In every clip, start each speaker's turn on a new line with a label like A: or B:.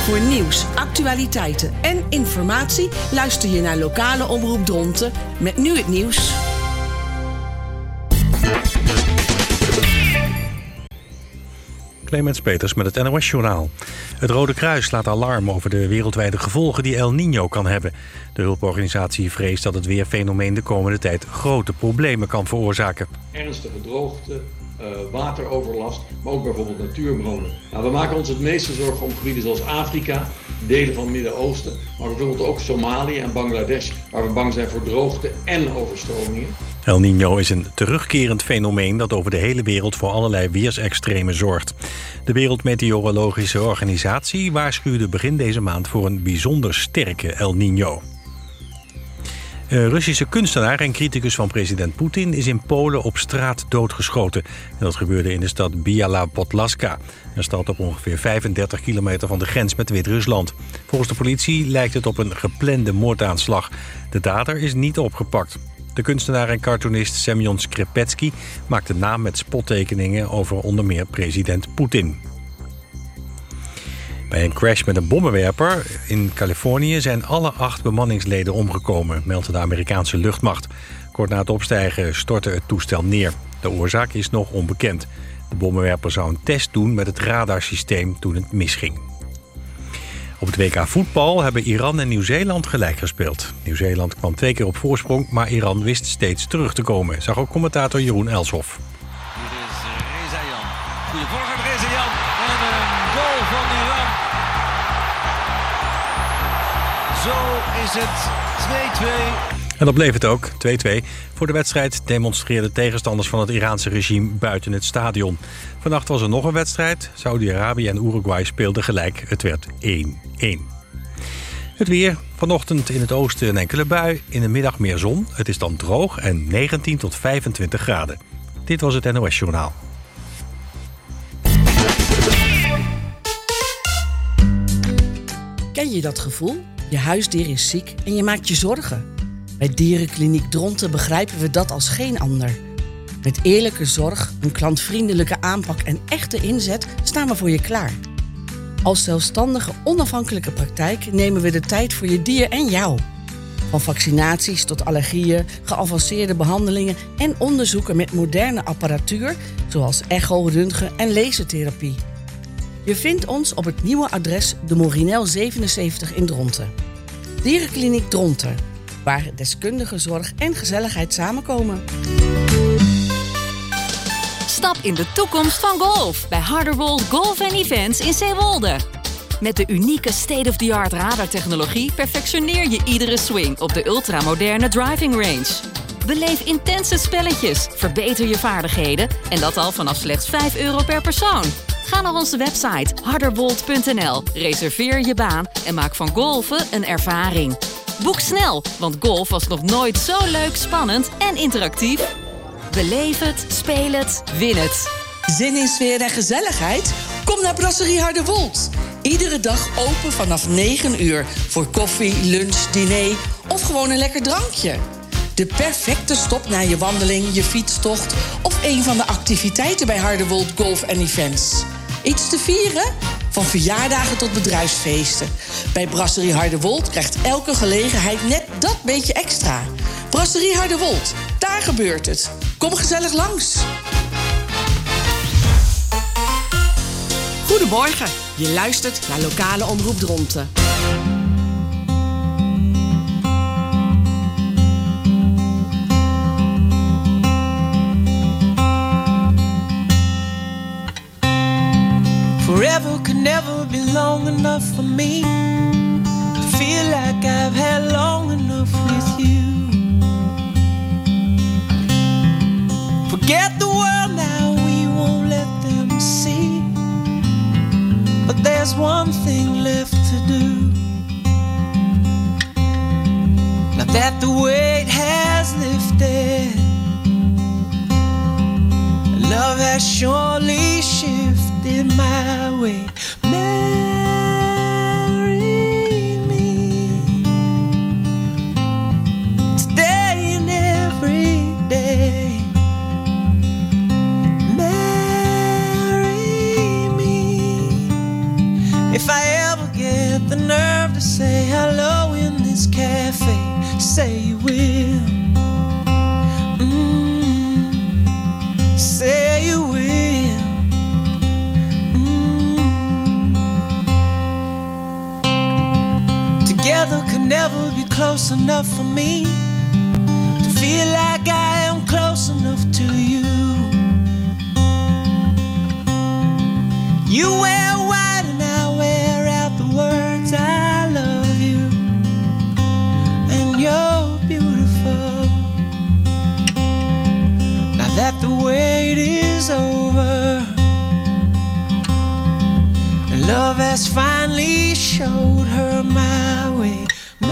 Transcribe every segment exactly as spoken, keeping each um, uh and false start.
A: Voor nieuws, actualiteiten en informatie luister je naar lokale omroep Dronten met nu het nieuws.
B: Clemens Peters met het N O S-journaal. Het Rode Kruis slaat alarm over de wereldwijde gevolgen die El Niño kan hebben. De hulporganisatie vreest dat het weerfenomeen de komende tijd grote problemen kan veroorzaken.
C: Ernstige droogte, uh, wateroverlast, maar ook bijvoorbeeld natuurbranden. Nou, we maken ons het meeste zorgen om gebieden zoals Afrika, delen van het Midden-Oosten, maar bijvoorbeeld ook Somalië en Bangladesh, waar we bang zijn voor droogte en overstromingen.
B: El Niño is een terugkerend fenomeen dat over de hele wereld voor allerlei weersextremen zorgt. De Wereldmeteorologische Organisatie waarschuwde begin deze maand voor een bijzonder sterke El Niño. Een Russische kunstenaar en criticus van president Poetin is in Polen op straat doodgeschoten. En dat gebeurde in de stad Biała Podlaska, een stad op ongeveer vijfendertig kilometer van de grens met Wit-Rusland. Volgens de politie lijkt het op een geplande moordaanslag. De dader is niet opgepakt. De kunstenaar en cartoonist Semyon Skripetsky maakte naam met spottekeningen over onder meer president Poetin. Bij een crash met een bommenwerper in Californië zijn alle acht bemanningsleden omgekomen, meldt de Amerikaanse luchtmacht. Kort na het opstijgen stortte het toestel neer. De oorzaak is nog onbekend. De bommenwerper zou een test doen met het radarsysteem toen het misging. Op het W K voetbal hebben Iran en Nieuw-Zeeland gelijk gespeeld. Nieuw-Zeeland kwam twee keer op voorsprong, maar Iran wist steeds terug te komen, zag ook commentator Jeroen Elshoff.
D: Hier is Reza Jan. Goede voorgang Reza Jan. En een goal van Iran. Zo is het twee twee.
B: En dat bleef het ook, twee twee. Voor de wedstrijd demonstreerden tegenstanders van het Iraanse regime buiten het stadion. Vannacht was er nog een wedstrijd. Saudi-Arabië en Uruguay speelden gelijk. Het werd één één. Het weer. Vanochtend in het oosten een enkele bui. In de middag meer zon. Het is dan droog en negentien tot vijfentwintig graden. Dit was het N O S-journaal.
A: Ken je dat gevoel? Je huisdier is ziek en je maakt je zorgen. Bij Dierenkliniek Dronten begrijpen we dat als geen ander. Met eerlijke zorg, een klantvriendelijke aanpak en echte inzet staan we voor je klaar. Als zelfstandige, onafhankelijke praktijk nemen we de tijd voor je dier en jou. Van vaccinaties tot allergieën, geavanceerde behandelingen en onderzoeken met moderne apparatuur, zoals echo, röntgen en lasertherapie. Je vindt ons op het nieuwe adres de Morinel zevenenzeventig in Dronten. Dierenkliniek Dronten, waar deskundige zorg en gezelligheid samenkomen.
E: Stap in de toekomst van golf bij Harderwold Golf and Events in Zeewolde. Met de unieke state-of-the-art radartechnologie perfectioneer je iedere swing op de ultramoderne driving range. Beleef intense spelletjes, verbeter je vaardigheden en dat al vanaf slechts vijf euro per persoon. Ga naar onze website harderwold punt n l, reserveer je baan en maak van golfen een ervaring. Boek snel, want golf was nog nooit zo leuk, spannend en interactief. Beleef het, speel het, win het.
A: Zin in sfeer en gezelligheid? Kom naar Brasserie Harderwold. Iedere dag open vanaf negen uur voor koffie, lunch, diner of gewoon een lekker drankje. De perfecte stop na je wandeling, je fietstocht of een van de activiteiten bij Harderwold Golf and Events. Iets te vieren? Van verjaardagen tot bedrijfsfeesten. Bij Brasserie Harderwold krijgt elke gelegenheid net dat beetje extra. Brasserie Harderwold, daar gebeurt het. Kom gezellig langs. Goedemorgen, je luistert naar lokale omroep Dronten.
F: Forever could never be long enough for me to feel like I've had long enough with you. Forget the world now, we won't let them see. But there's one thing left to do. Now that the weight has lifted, love has surely shifted my way. Marry me today and every day. Marry me if I ever get to say hello in this cafe. Say you will. Mm, say you will. Mm. Together could never be close enough for me to feel like I am close enough to you. You wear white and I wear out the words I love you. And you're beautiful. Now that the wait is over and love has finally showed her my way.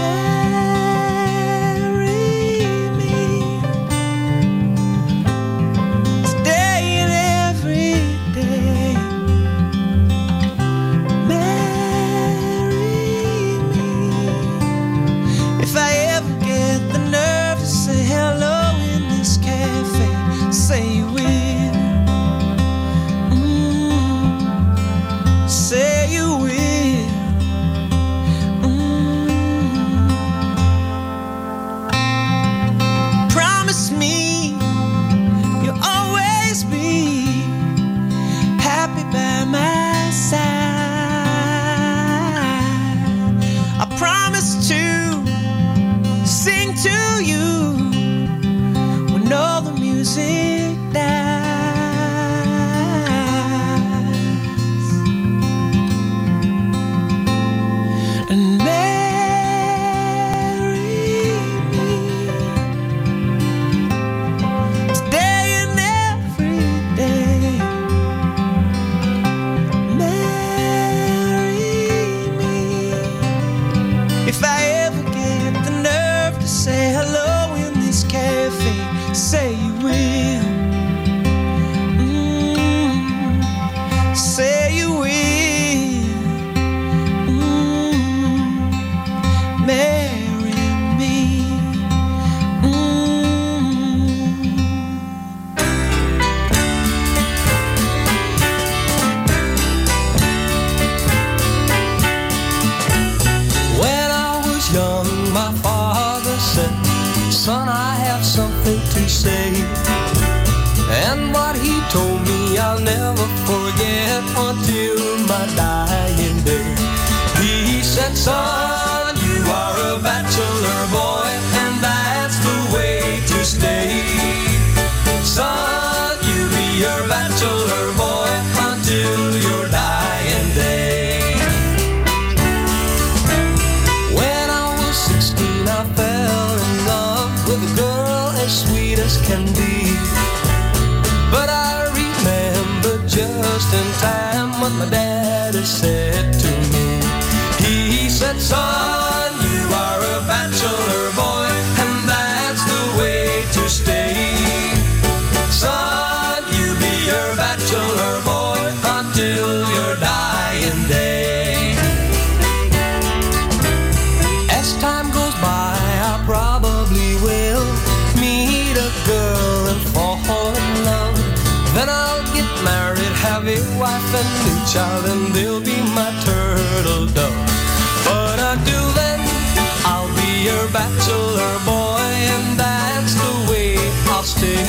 F: Child, and they'll be my turtle dove. But until then, I'll be your bachelor boy, and that's the way I'll stay.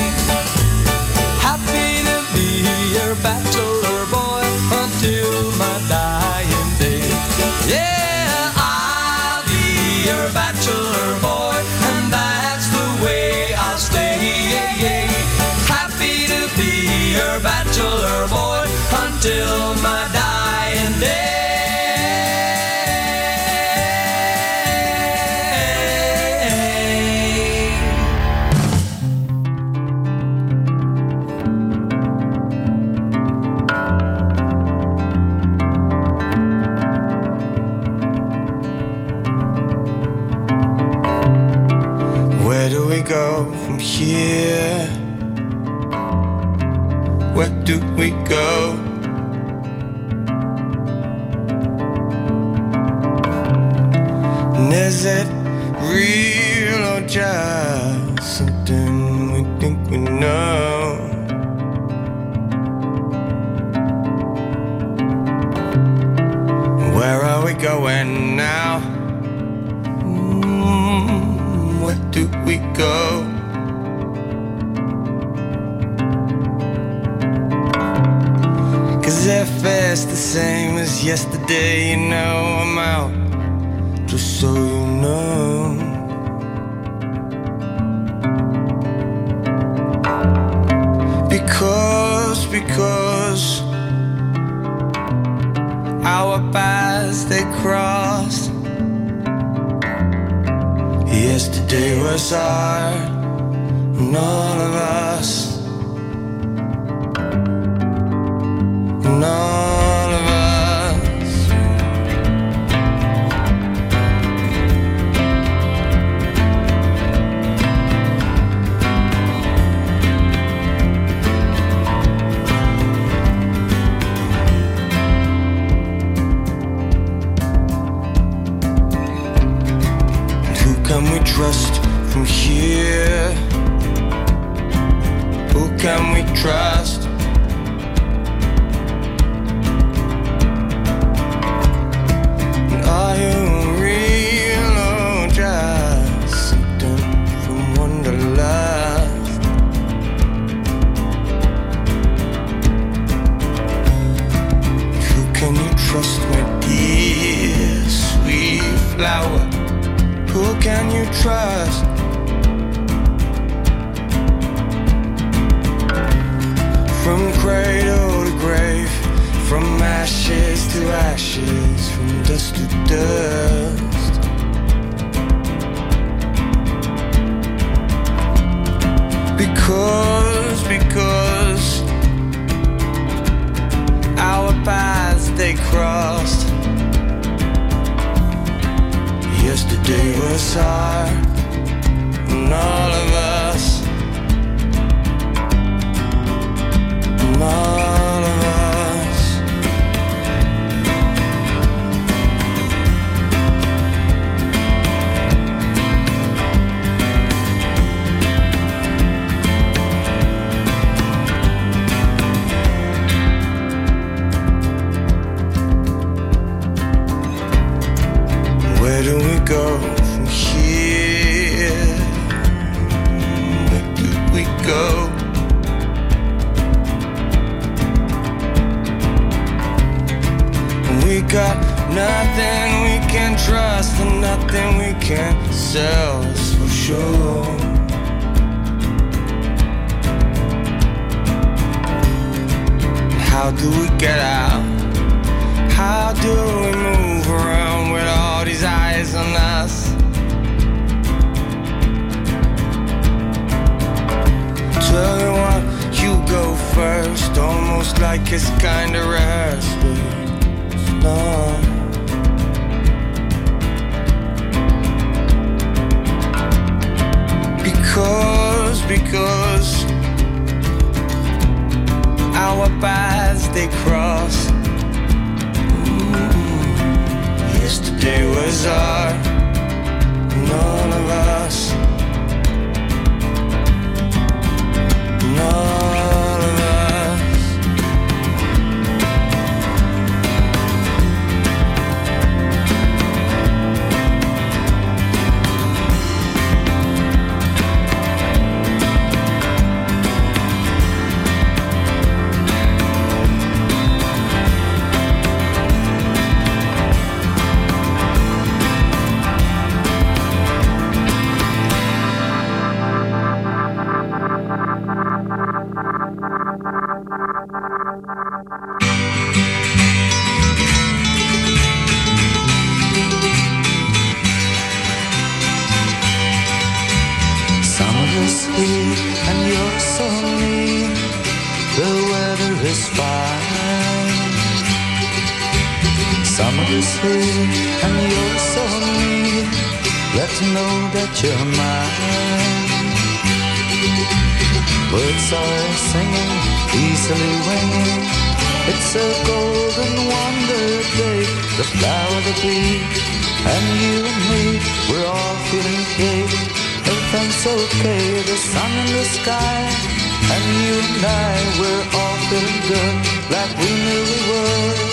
F: Happy to be your bachelor boy until my dying day. Yeah, I'll be your bachelor boy, and that's the way I'll stay. Yeah, yeah. Happy to be your bachelor boy until my dying day.
G: Where do we go from here? Where do we go? And is it real or just something we think we know? Where are we going now? manifest the same as yesterday. You know I'm out, just so you know. Because, because our paths they crossed. Yesterday was hard, and all of us, and all of us. And who can we trust from here? Who can we trust? Are you real or just something from Wonderlust? Who can you trust, my dear sweet flower? Who can you trust? From cradle to grave, from ashes to ashes, from dust to dust. Because, because our paths they crossed. Yesterday was hard, and all of us, and all of us. Where do we go from here? Where do we go? We got nothing we can trust and nothing we can sell, that's for sure. How do we get out? How do we move around with all these eyes on us? Tell me what, you go first, almost like it's kinda rehearsed, but it's not. Because, because our paths they cross. Yesterday was our, none of us, none of us.
F: And you're so mean, the weather is fine. Summer's here and you're so mean, let's know that you're mine. Birds are singing, easily winging, it's a golden wonder day. The flower, the bee, and you and me, we're all feeling great. Everything's okay, the sun in the sky, and you and I, we're all feeling good, like we knew we would.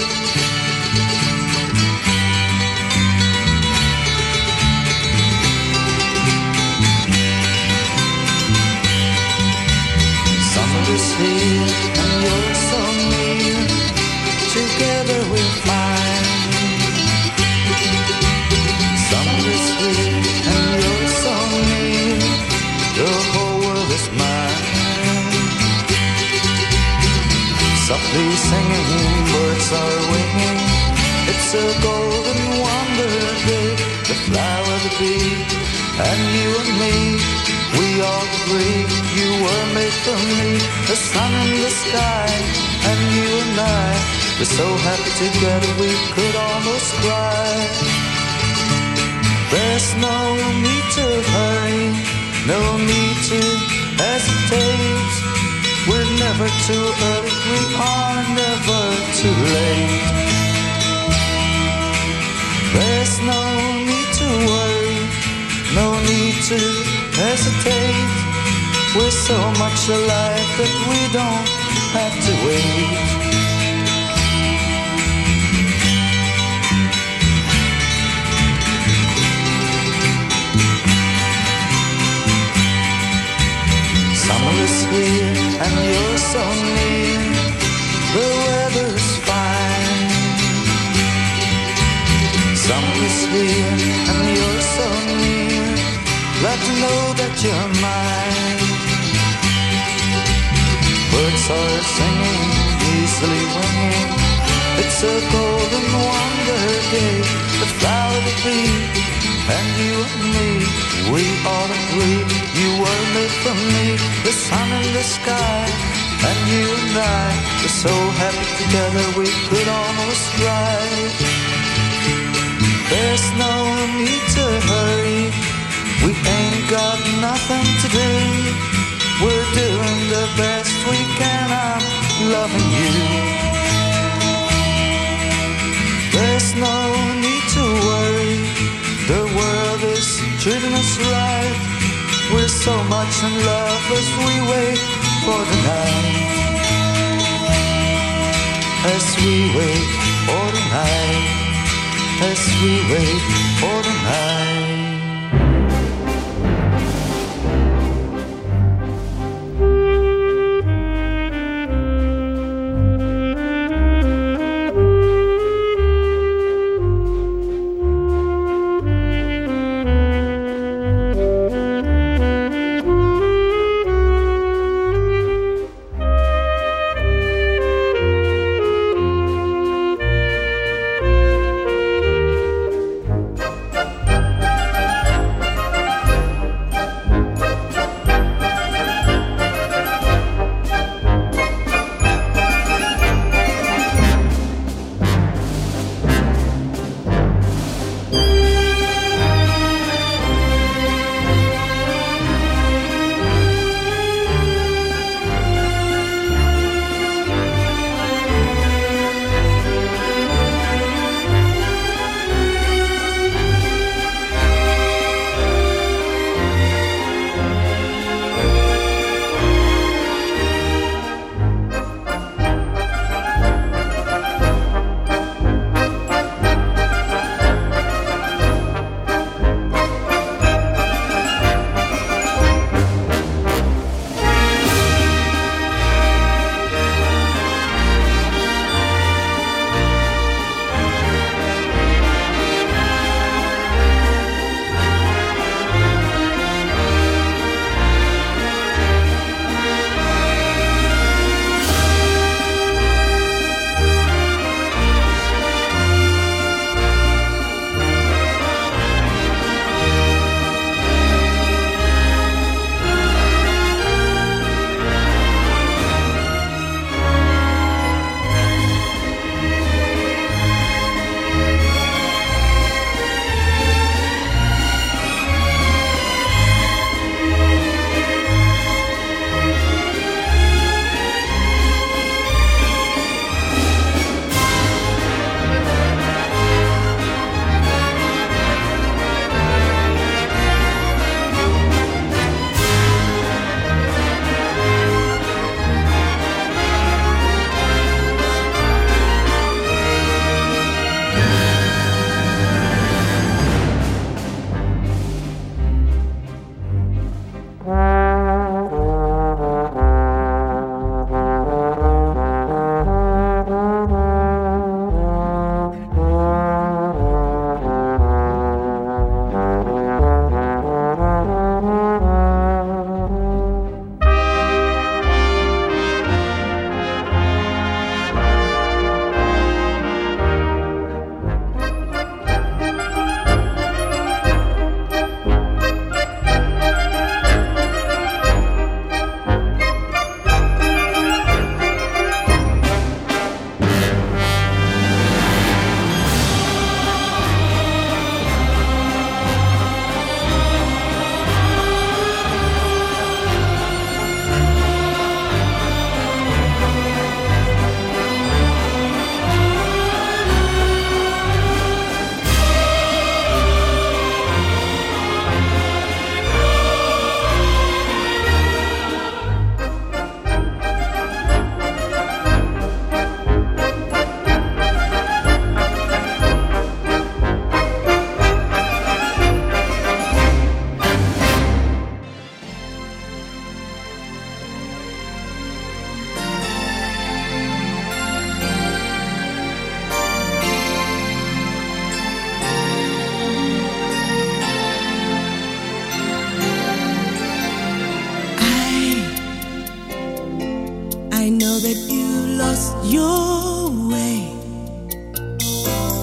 F: Summer is here, and you're so near, to
H: weather will find. Summer is here and you're so near, the whole world is mine. Softly singing, birds are winging, it's a golden wonder day. The flower, the bee, and you and me, we all agree you were made for me. The sun in the sky, and you and I, we're so happy together we could almost cry. There's no need to hurry, no need to hesitate. We're never too early, we are never too late. There's no need to worry, no need to hesitate. We're so much alike that we don't have to wait. Summer is here and you're so near, the weather's fine. Summer is here and you're so near, glad to know that you're mine. Birds are singing, easily winging, it's a golden wonder day. The flower, the bee, and you and me, we all agree you were made for me. The sun in the sky, and you and I, we're so happy together we could almost cry. There's no need to hurry, we ain't got nothing to do. We're doing the best we can, I'm loving you. There's no need to worry, the world is treating us right. We're so much in love as we wait for the night. As we wait for the night, as we wait for the night.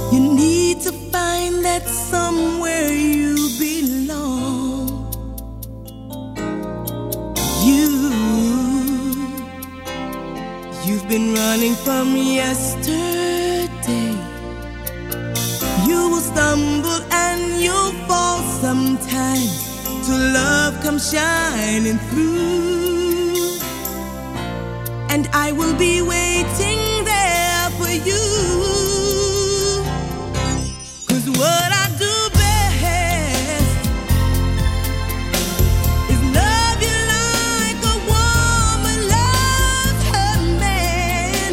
I: You need to find that somewhere you belong. You, you've been running from yesterday. You will stumble and you'll fall sometimes, till love comes shining through. And I will be waiting there for you. What I do best is love you like a woman loves her man.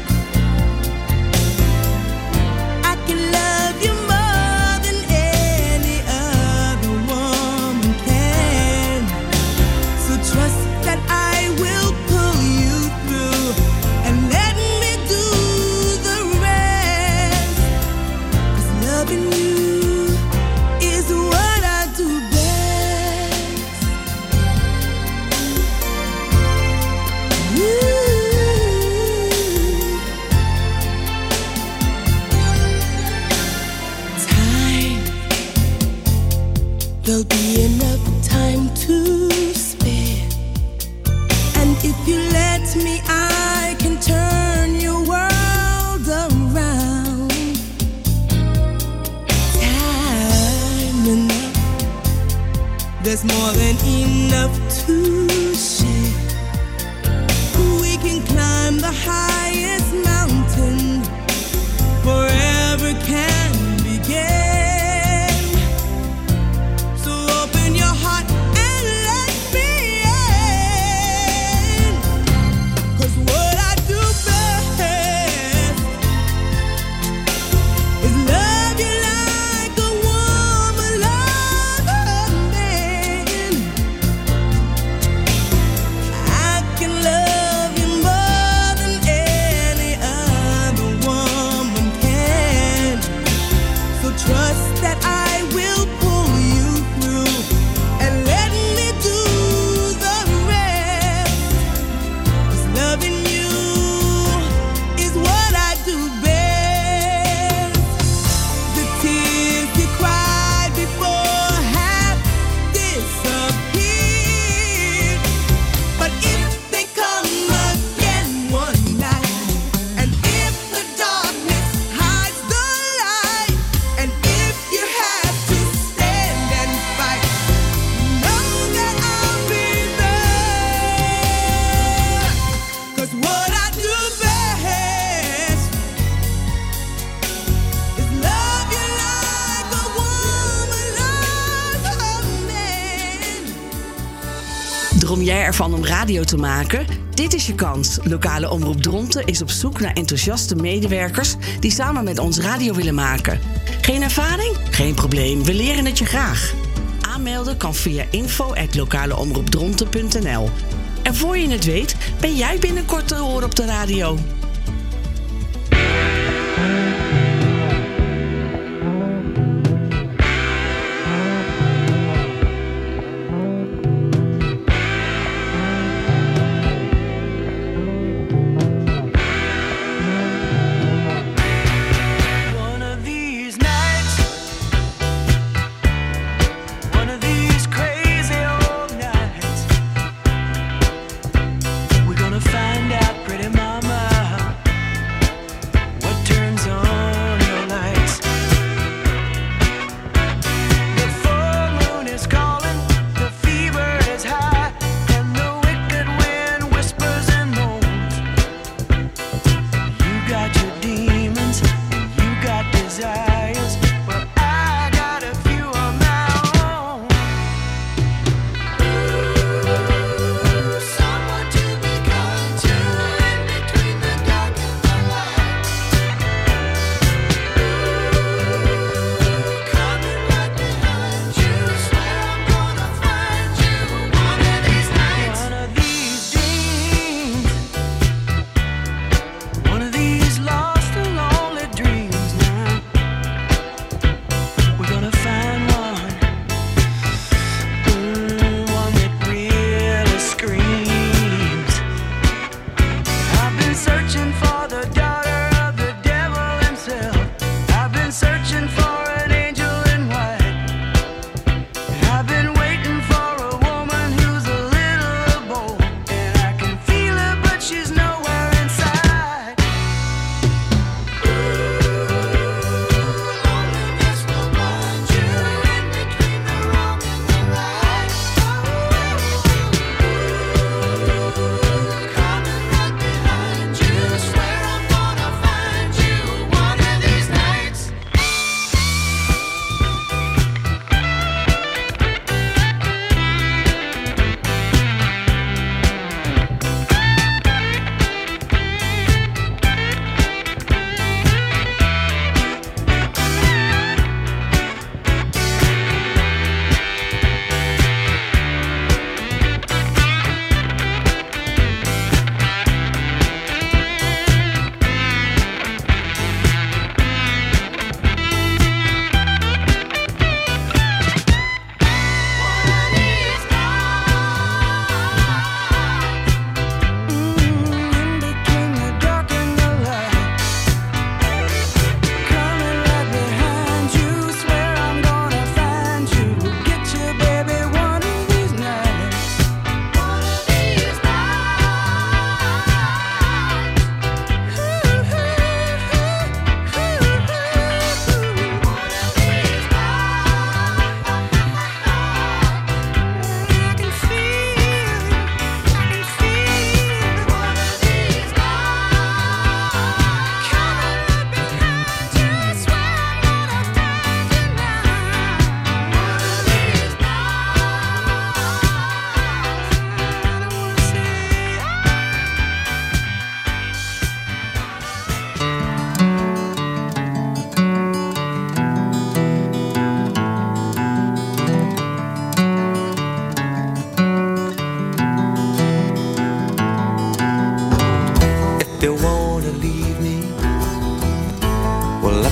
I: I can love you more than any other woman can. So trust that I will pull you through and let me do the rest. 'Cause loving you is what I do best. Ooh. Time, there'll be enough time to spare. And if you let me, I can turn your world around. Time enough, there's more than enough to share. We can climb the highest mountain, forever can begin. So open your heart and let me in. 'Cause what I do best is love you like a woman loves her man. I can love you more than any other woman can. So trust that I will pull you through and let me do the rest. 'Cause loving you is what I do best. The tears you cried before have disappeared. But if they come again one night, and if the darkness hides the light, and if you have to stand and fight, know that I'll be there. 'Cause what I do best is love you like a woman loves her man.
A: Droom jij ervan om radio te maken? Dit is je kans. Lokale Omroep Dronten is op zoek naar enthousiaste medewerkers die samen met ons radio willen maken. Geen ervaring? Geen probleem, we leren het je graag. Aanmelden kan via info at lokaleomroepdronten punt n l. En voor je het weet, ben jij binnenkort te horen op de radio.
F: One of these nights, one of these crazy old nights, we're gonna find out, pretty mama,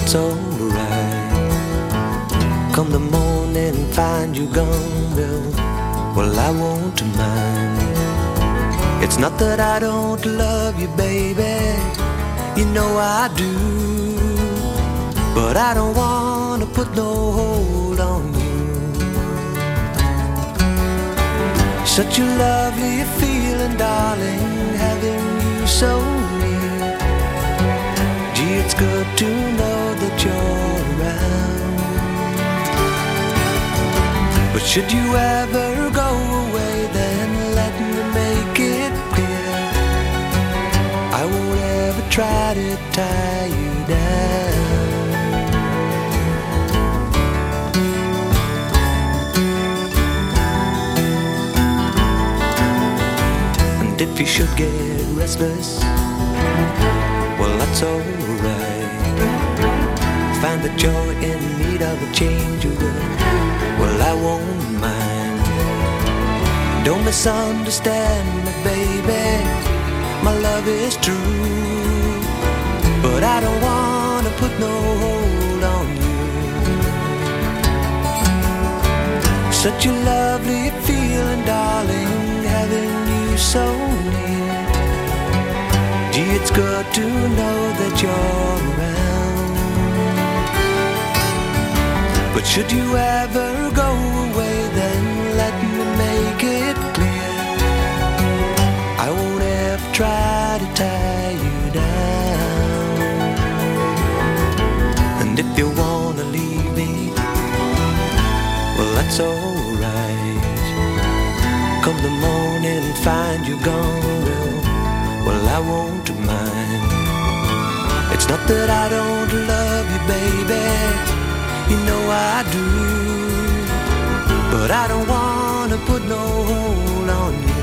G: that's alright. Come the morning and find you gone, well, well I won't mind. It's not that I don't love you, baby, you know I do, but I don't wanna put no hold on you. Such a lovely feeling, darling, having you so near. Gee, it's good to know that you're around. But should you ever go away, then let me make it clear I won't ever try to tie you down. And if you should get restless, well, that's alright. Find that you're in need of a change of world, well, I won't mind. Don't misunderstand me, baby, my love is true, but I don't wanna put no hold on you. Such a lovely feeling, darling, having you so near. Gee, it's good to know that you're around. But should you ever go away, then let me make it clear I won't ever try to tie you down. And if you wanna leave me, well, that's alright. Come the morning and find you gone, well, well, I won't mind. It's not that I don't love you, baby, you know I do, but I don't wanna put no hold on you.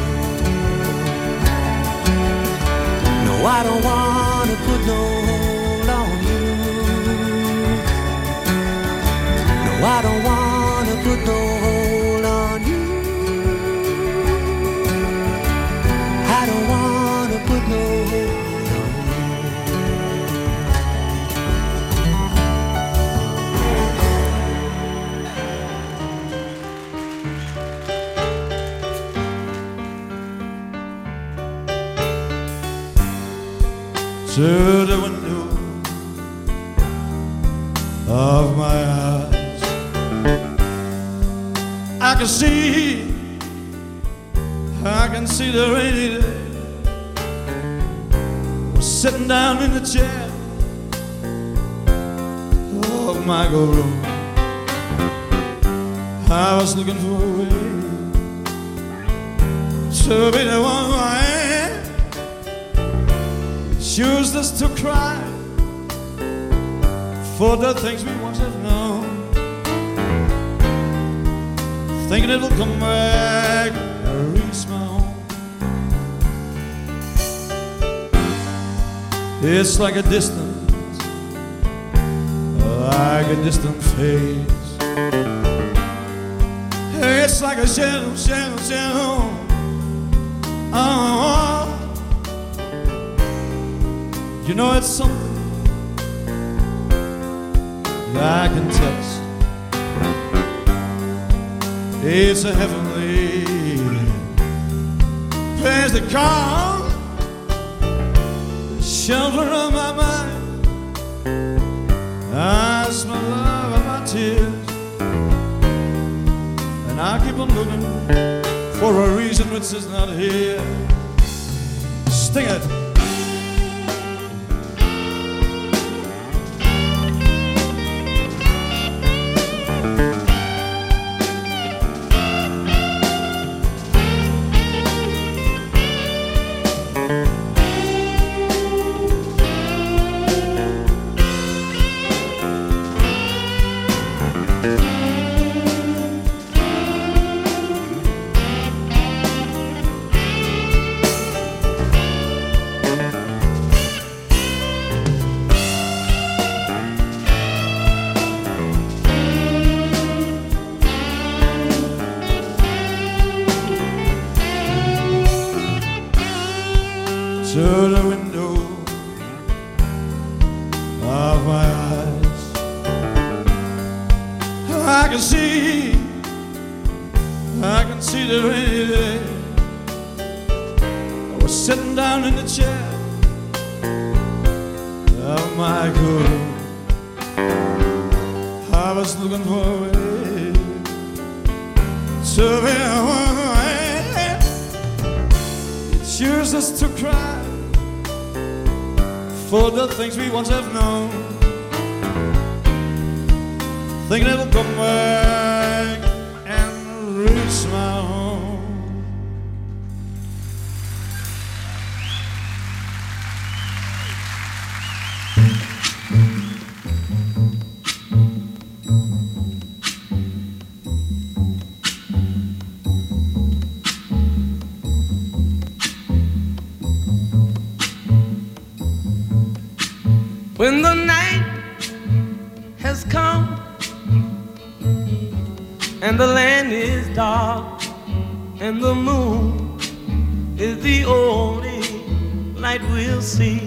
G: No, I don't wanna put no hold on you. No, I don't wanna put no hold on you. I don't wanna put no hold on you.
J: To the window of my eyes, I can see, I can see the rainy day. Was sitting down in the chair of my room. I was looking for a way to be the one who I am. It's useless to cry for the things we once have known, thinking it'll come back and reach my home. It's like a distance, like a distant face. It's like a shadow, shadow, shadow. Oh, you know it's something that I can touch. It's a heavenly place to call the shelter of my mind. That's my love and my tears, and I keep on looking for a reason which is not here. Sting it. To the window of my eyes, can see, I can see the rainy day. I was sitting down in the chair of my girl. I was looking for a way to be away. It's useless to cry for the things we once have known. Thinking it'll come back and reach my home.
F: When the night has come and the land is dark and the moon is the only light we'll see.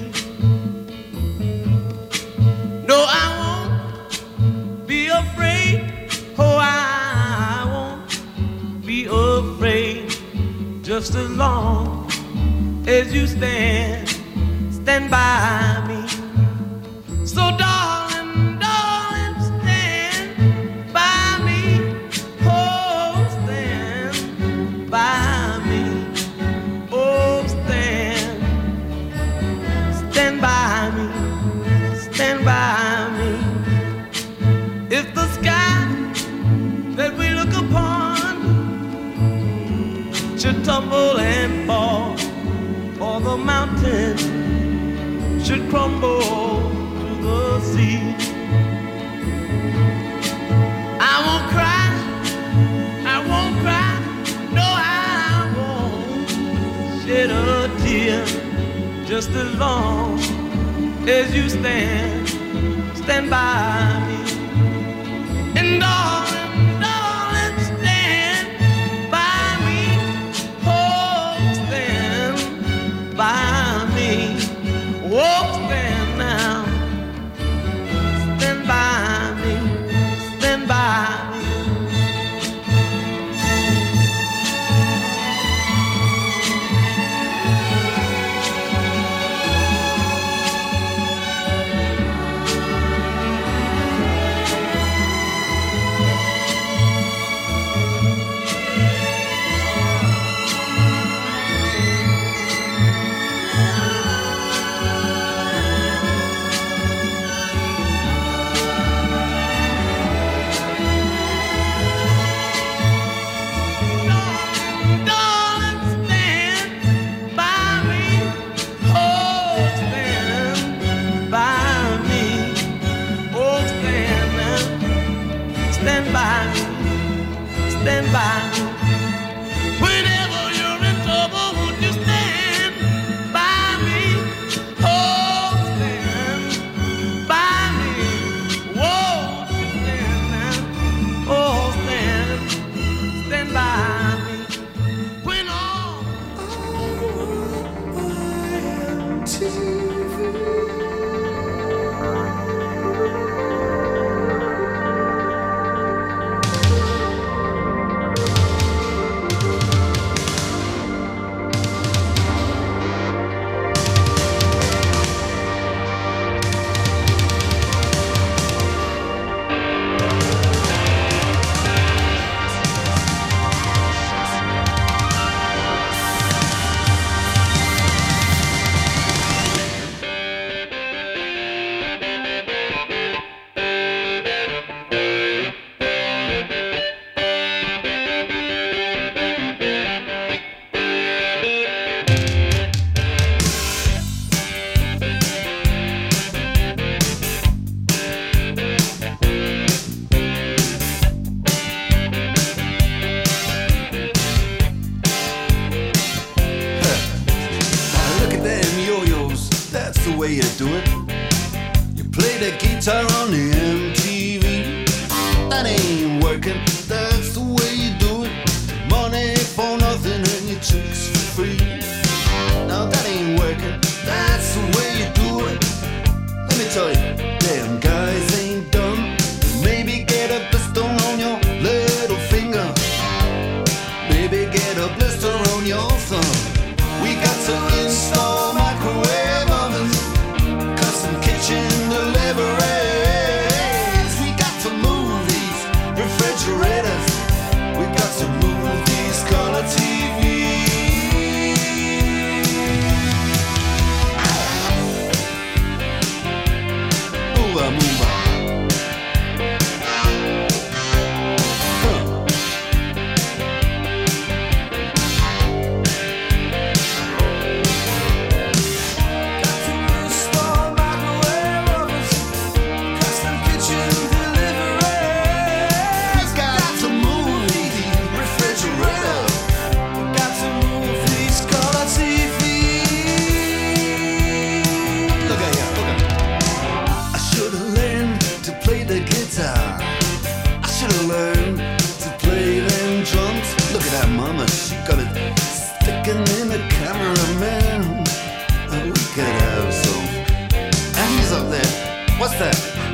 F: No, I won't be afraid. Oh, I won't be afraid. Just as long as you stand, stand by me. So darling, darling, stand by me. Oh, stand by me. Oh, stand, stand by me. Stand by me. If the sky that we look upon should tumble and fall, or the mountain should crumble the sea, I won't cry, I won't cry, no, I won't shed a tear. Just as long as you stand, stand by me. And darling, darling, stand by me. Oh, stand by me. Oh, stand now. Stand by me, stand by me. Stand by me, stand by me. Whenever you're in trouble, won't you stand by me? Oh, stand by me. Won't you stand now? Oh, stand, stand by me. When all I am to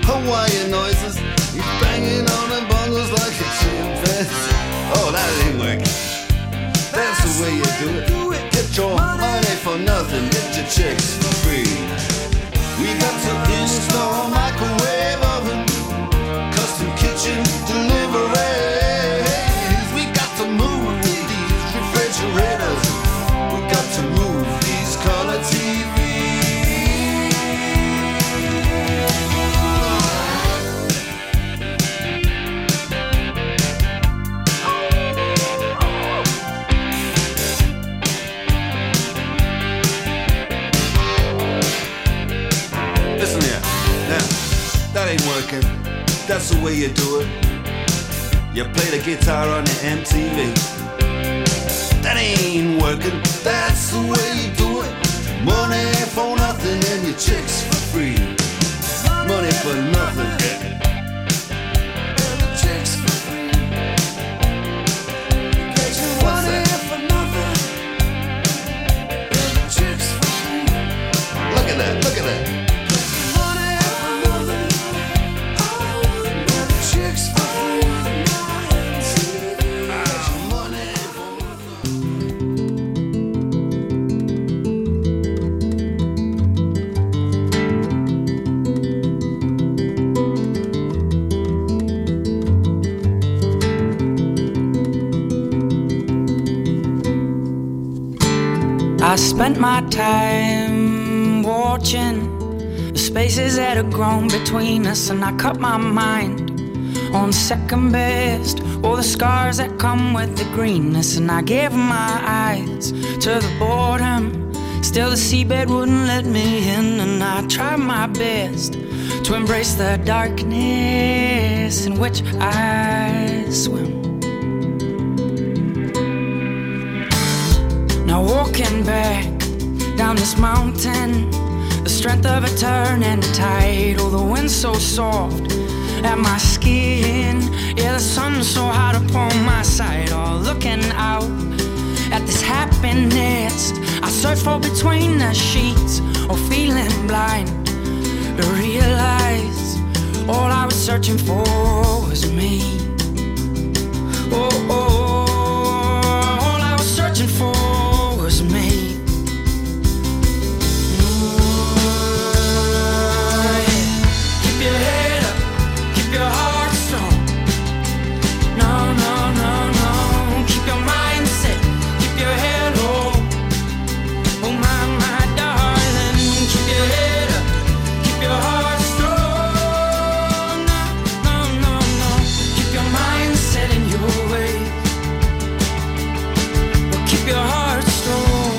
K: Hawaiian noises. He's banging on them bongos like a chimpanzee. Oh, that ain't working. That's the way you do it. Get your money for nothing, get your chicks for free. We got to install a microwave oven, custom kitchen deliveries. We got to move these refrigerators. We got to move these color T Vs. Listen here, now, that ain't working. That's the way you do it. You play the guitar on the M T V. That ain't working. That's the way you do it. Money for nothing and your chicks for free. Money for nothing. And your chicks for free. What's that? For nothing. And your chicks for free. Look at that, look at that. Money for nothing. And your chicks for free. Money for
L: I spent my time watching the spaces that had grown between us, and I cut my mind on second best, all the scars that come with the greenness, and I gave my eyes to the boredom. Still the seabed wouldn't let me in, and I tried my best to embrace the darkness in which I swim. Now walking back down this mountain, the strength of a turn and a tide. Oh, the wind's so soft at my skin, yeah, the sun's so hot upon my side. Oh, looking out at this happiness I search for between the sheets, or feeling blind to realize all I was searching for was me. Oh, oh, all I was searching for was me. Keep your head up, keep your heart strong. No, no, no, no. Keep your mind set, keep your head low. Oh my, my darling, keep your head up, keep your heart strong. No, no, no, no. Keep your mind set in your way. Well, keep your heart strong.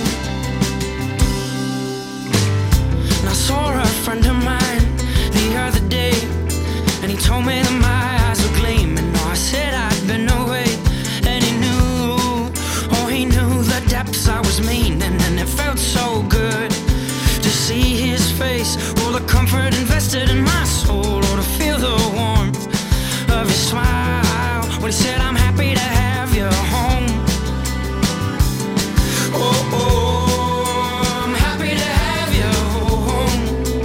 L: And I saw a friend of mine the other day, and he told me that my eyes were gleaming. Oh, I said I'd been away, and he knew, oh, he knew the depths I was meaning, and it felt so good to see his face, all the comfort invested in my soul, or to feel the warmth of his smile when he said, I'm happy to have you home. Oh, oh, I'm happy to have you home.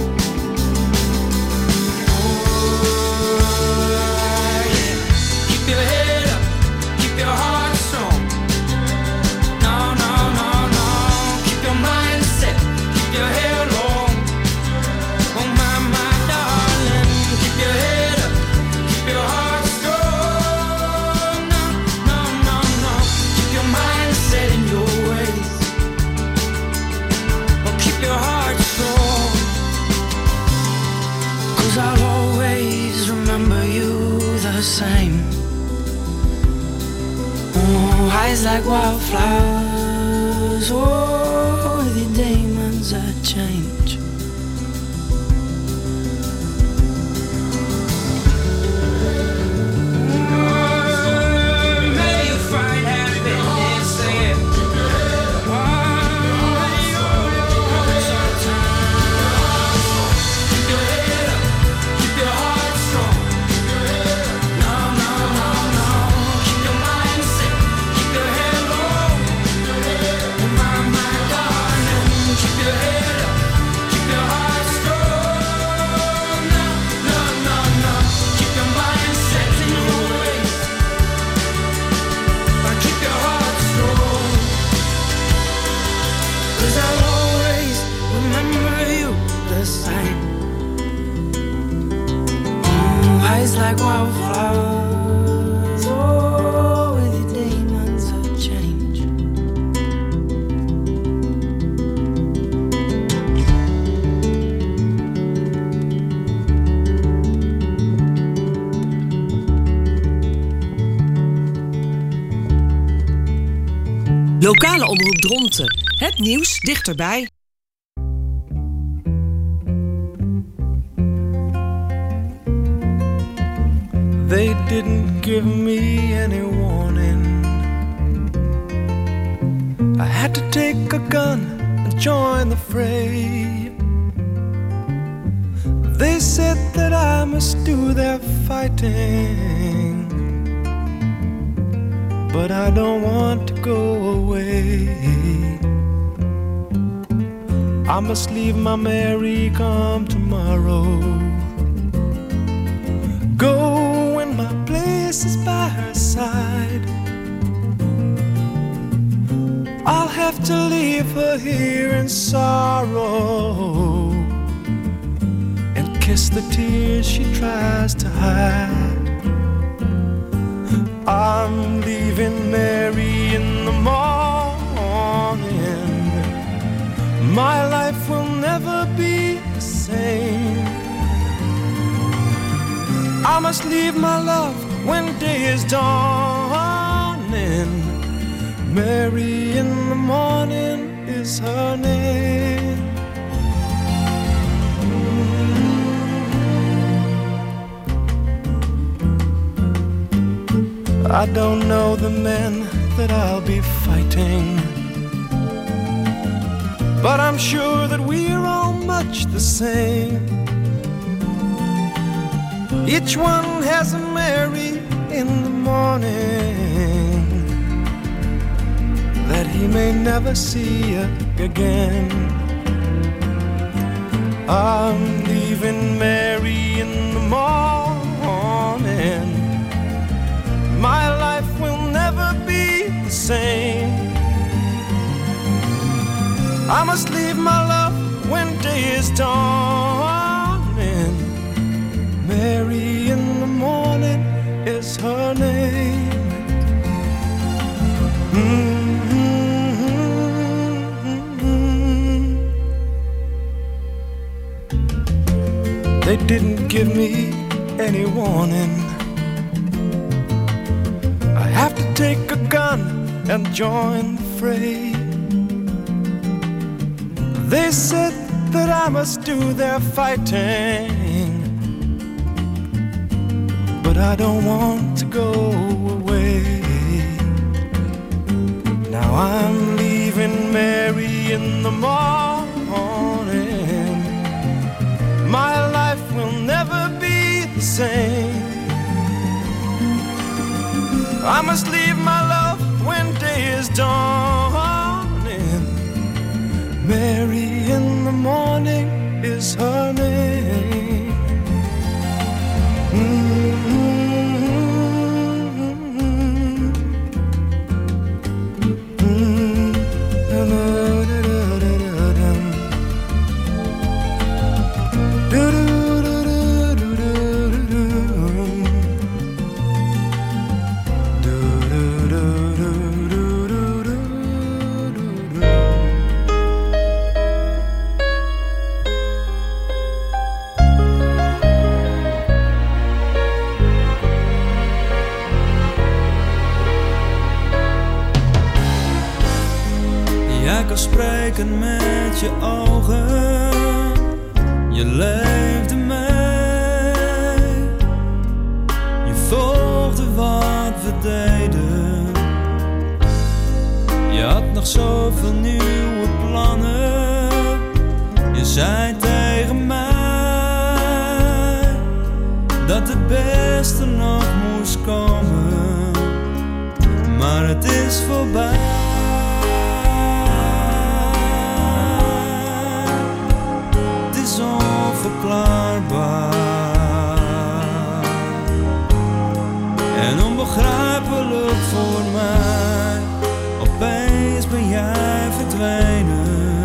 L: Keep your head up, keep your heart strong. No, no, no, no. Keep your mind set, keep your head low. Oh my, my darling, keep your head up, keep your heart strong. No, no, no, no. Keep your mind set in your ways. Oh, keep your heart strong. 'Cause I'll always remember you the same. Oh, eyes like wildflowers. Oh, the demons that change. May you find happiness there. Keep your head up, keep your heart strong. No, no, no, no. Keep your mind set, keep your head low. Oh my, my darling, keep your head up, rise like wildflowers. Oh, with your demons of change.
A: Lokale omroep Dronten. Het nieuws dichterbij.
F: They didn't give me any warning. I had to take a gun and join the fray. They said that I must do their fighting, but I don't want to go away. I must leave my Mary come tomorrow. Go when my place is by her side. I'll have to leave her here in sorrow and kiss the tears she tries to hide. I'm leaving Mary in the morning. My life will never be the same. I must leave my love when day is dawning. Mary in the morning is her name. I don't know the men that I'll be fighting, but I'm sure that we're all much the same. Each one has a Mary in the morning that he may never see again. I'm leaving Mary in the morning. My life will never be the same. I must leave my love when day is dawning. Mary in the morning is her name. Mm-hmm. They didn't give me any warning. I have to take a gun and join the fray. They said that I must do their fighting, but I don't want to go away. Now I'm leaving Mary in the morning. My life will never be the same. I must leave my love when day is dawning. Mary in the morning is her name. Mm-hmm.
M: Spreken met je ogen, je leefde mee, je volgde wat we deden. Je had nog zoveel nieuwe plannen, je zei tegen mij dat het beste nog moest komen, maar het is voorbij. Onverklaarbaar en onbegrijpelijk voor mij. Opeens ben jij verdwenen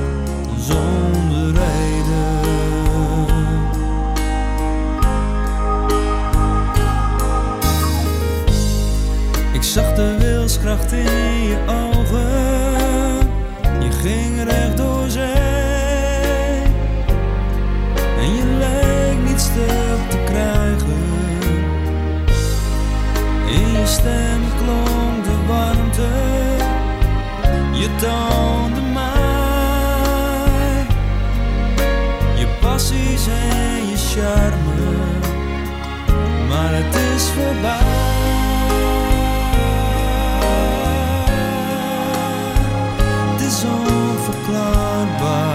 M: zonder reden. wilskracht in je ogen. Je ging recht door zee en je leek niet stuk te krijgen. In je stem klonk de warmte, je toonde mij je passies en je charme, maar het is voorbij. Het is onverklaarbaar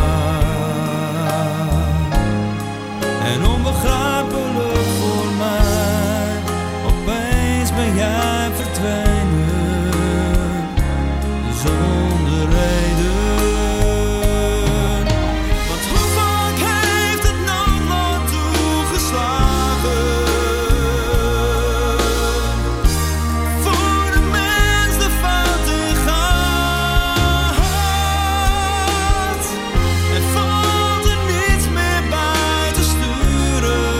M: en onbegrijpelijk voor mij. Opeens ben jij verdwenen zonder reden. Want hoe vaak heeft het noodlot toegeslagen voor de mens de fout ingaat en valt er niets meer bij te sturen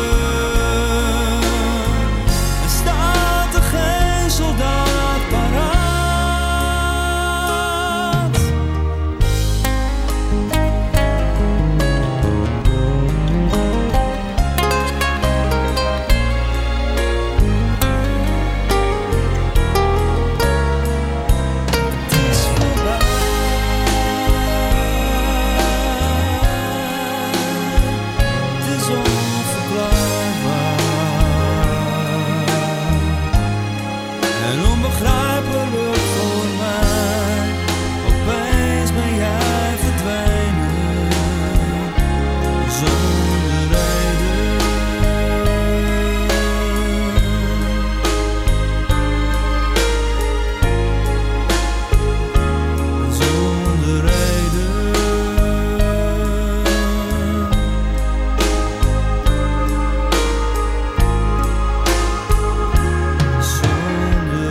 M: en staat er geen soldaat paraat. Het is voorbij. Het is onverklaarbaar en onbegrijpelijk voor mij. Opeens ben jij verdwenen zonder reden. Zonder reden. Zonder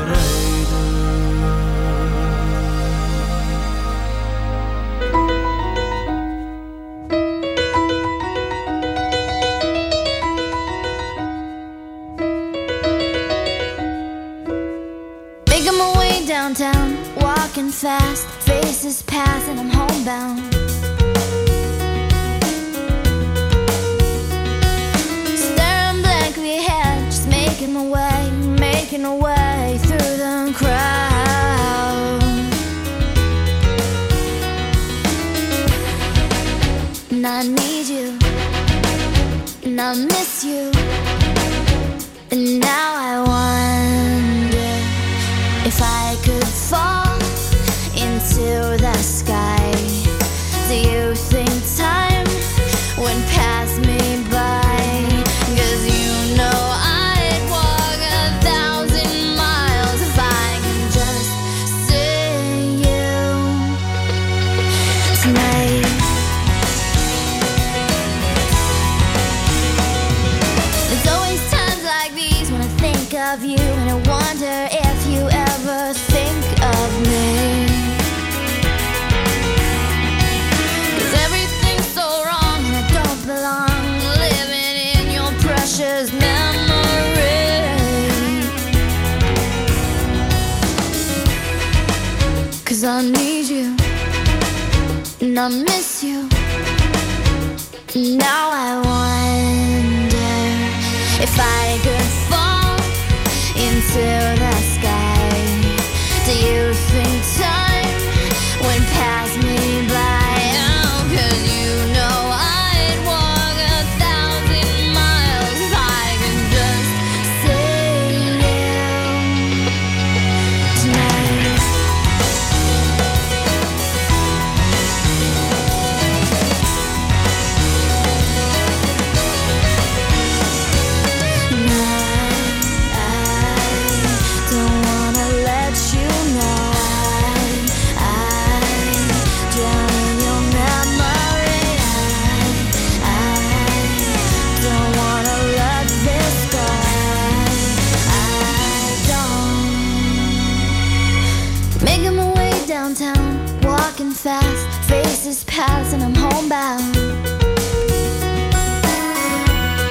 N: Making my way downtown, walking fast, faces pass and I'm homebound. Staring blankly ahead, just making my way, making my way through the crowd. And I need you, and I miss you, and now I wonder if I could fall into the sky. Do you think time went past me by? 'Cause you know I'd walk a thousand miles if I could just see you tonight. There's always times like these when I think of you, and I wonder if you ever think of me. 'Cause everything's so wrong and I don't belong, living in your precious memory. 'Cause I need you and I miss you. Now I wonder if I could fall into the sky. Do you think time went past me by? Oh, 'cause you know I'd walk a thousand miles if I could just see you tonight. Don't wanna let you know I, I drown in your memory. I, I don't wanna let this go. I don't. Making my way downtown, walking fast, faces pass and I'm homebound.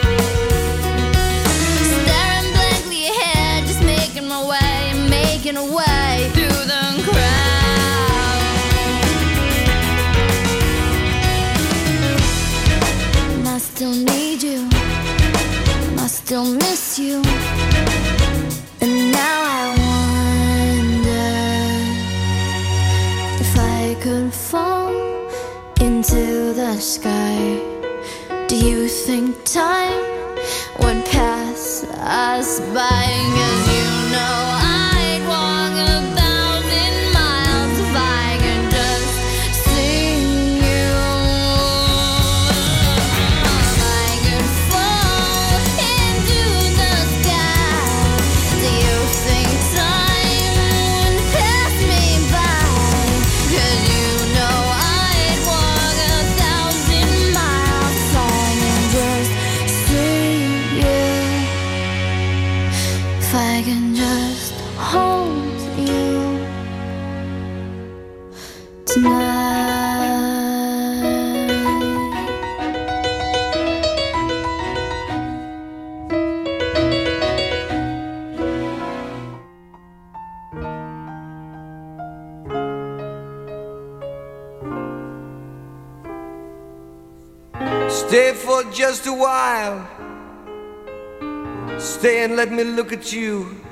N: Staring blankly ahead, just making my way, making a still miss you. And now I wonder if I could fall into the sky. Do you think time would pass us by? 'Cause you know I'd walk a thousand miles if I could just see you. If I could fall into the sky, do you think time would pass me by? 'Cause you know I'd walk a thousand miles if I could just see you. If I can just hold you tonight.
O: Stay for just a while. Stay and let me look at you.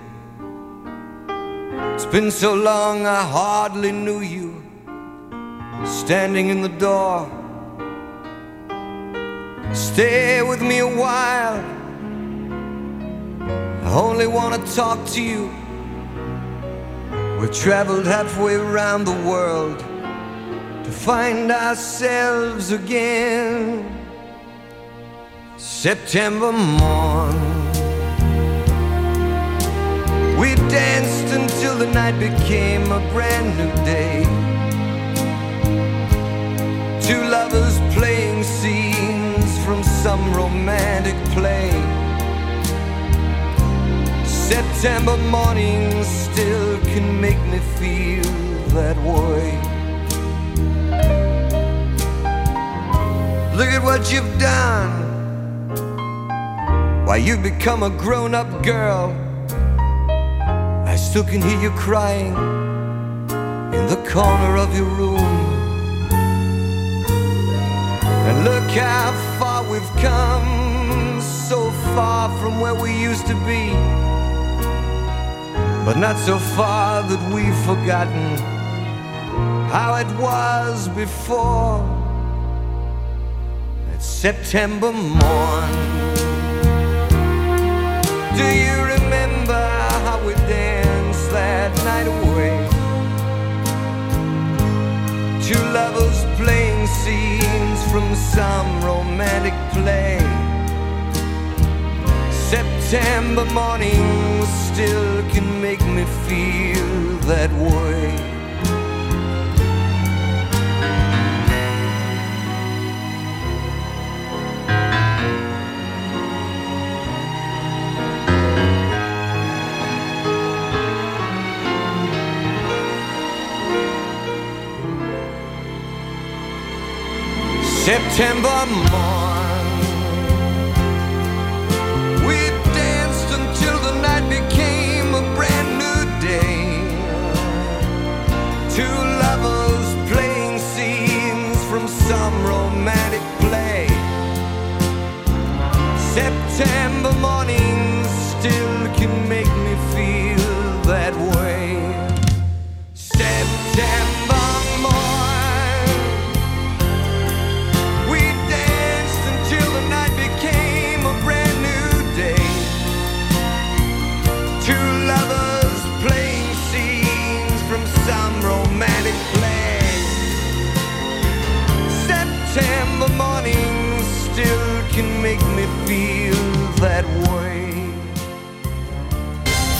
O: It's been so long I hardly knew you. Standing in the door. Stay with me a while. I only want to talk to you. We traveled halfway around the world to find ourselves again. September morn, we danced until the night became a brand new day. Two lovers playing scenes from some romantic play. September mornings still can make me feel that way. Look at what you've done. Why, you've become a grown-up girl. I still can hear you crying in the corner of your room. And look how far we've come, so far from where we used to be, but not so far that we've forgotten how it was before. It's September morn. Do you remember how we danced that night away? Two lovers playing scenes from some romantic play. September mornings still can make me feel that way. September morn, we danced until the night became a brand new day. Two lovers playing scenes from some romantic play. September morning